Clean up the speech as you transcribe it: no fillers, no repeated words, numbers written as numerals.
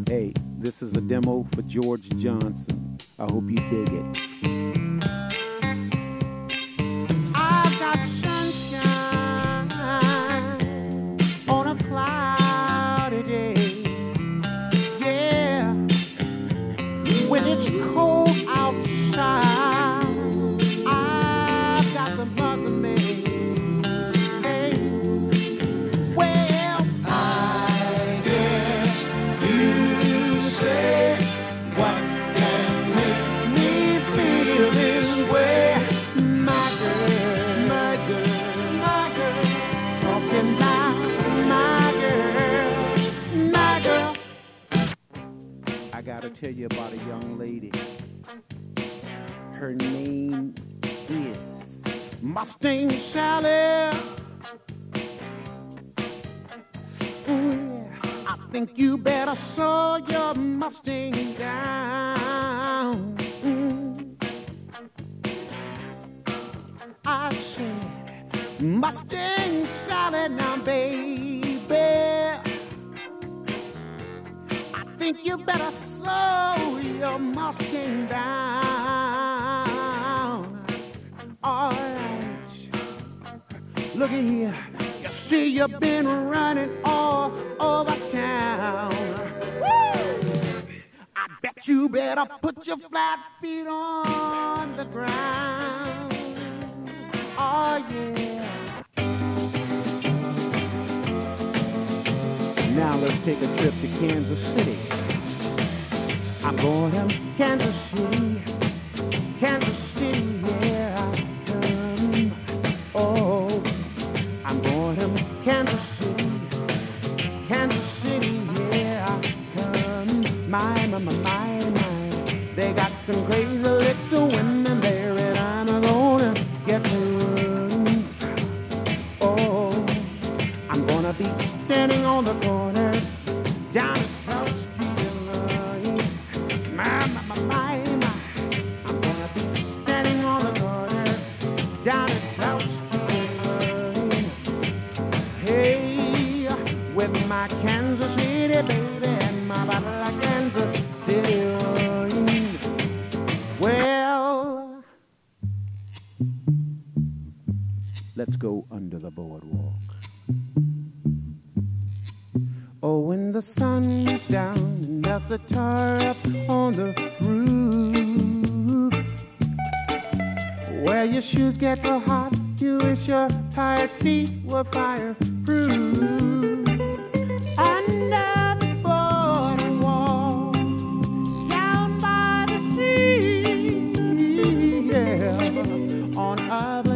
Hey, this is a demo for George Johnson. I hope you dig it. I've got sunshine on a cloudy day. Yeah, when it's cold outside, I've got the mother me. Hey, well, I guess you say what can make me feel this way. My girl, my girl, my girl, talking about my girl, my girl. I gotta tell you about a young lady. Her name is Mustang Sally. I think you better slow your Mustang down. I said, Mustang Sally, now, baby. I think you better slow your Mustang down. All right. Look at here. You see, you've been running all over town. Woo! I bet you better put your flat feet on the ground. Oh, yeah. Now let's take a trip to Kansas City. I'm going to Kansas City. Kansas City, here I come. Oh, I'm going to Kansas City. Kansas City, here I come. My. They got some crazy little women there, and I'm gonna get to them. Oh, I'm gonna be standing on the corner down at 12th Street in line. My. I'm gonna be standing on the corner down at 12th Street in line. Hey, with my Kansas City baby and my bottle of Kansas City wine. Well, let's go under the boardwalk. Oh, when the sun is down and there's a tar up on the roof, where your shoes get so hot you wish your tired feet were fireproof. Under the boardwalk, down by the sea, yeah, on other